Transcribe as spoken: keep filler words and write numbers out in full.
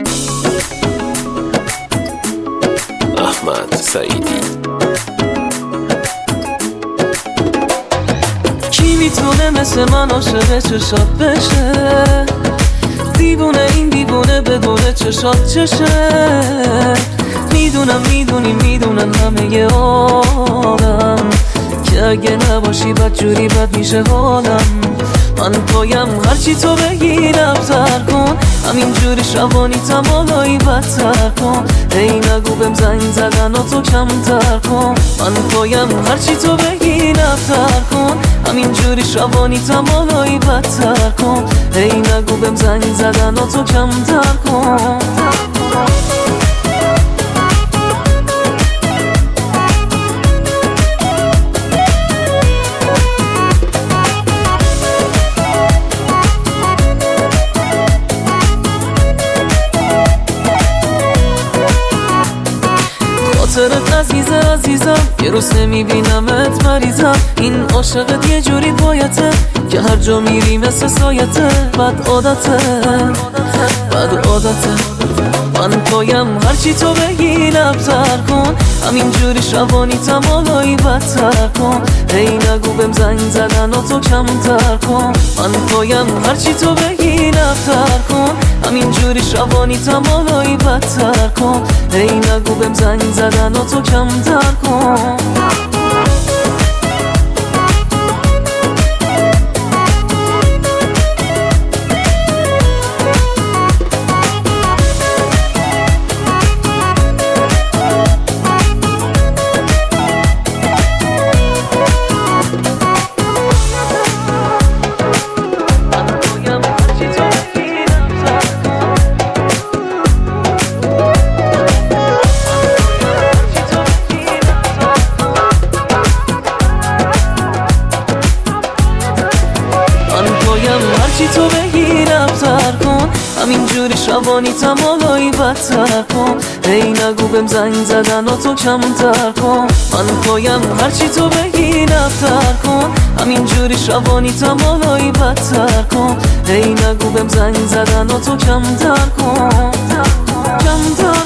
احمد سعیدی. کی میتونه مثل من عاشق چشات بشه؟ دیوونه این دیوونه بدونه چشات چشه. میدونم میدونی میدونن همه ی عالم که اگه نباشی بد جوری بد میشه حالم. من پایم هرچی تو بگی نبتر کن، همین جوری شبانیتم حالایی بدتر کن. ای نگو بهم زنگ زدن و تو کمتر کن. من پایم هرچی تو بگی نبتر کن، همین جوری شبانیتم حالایی بدتر کن. ای نگو بهم زنگ زدن و تو کمتر کن. خاطرت عزیزه عزیزم، یه روز نمیبینمت مریضم. این عاشقت یه جوری بایته که هر جا میری مثل سایته. بد عادته بد عادته. من پایم هرچی تو بگی نبتر کن، همین جوری شبانیتم حالایی بدتر کن. ای نگو بهم زنگ زدن و تو کمتر کن. من پایم هرچی تو بگی نبتر کن، همین جوری شبانیتم حالایی بدتر کن. ای نگو بهم زنگ زدن و تو کمتر کن. هرچی تو بگی نبتر کن، همین جوری شبانیتم حالایی بدتر کن. ای نگو بهم زنگ زدن و تو کمتر کن. من پایم هرچی تو بگی نبتر کن، همین جوری شبانیتم حالایی بدتر کن. ای نگو بهم زنگ زدن و تو کمتر کن. کمتر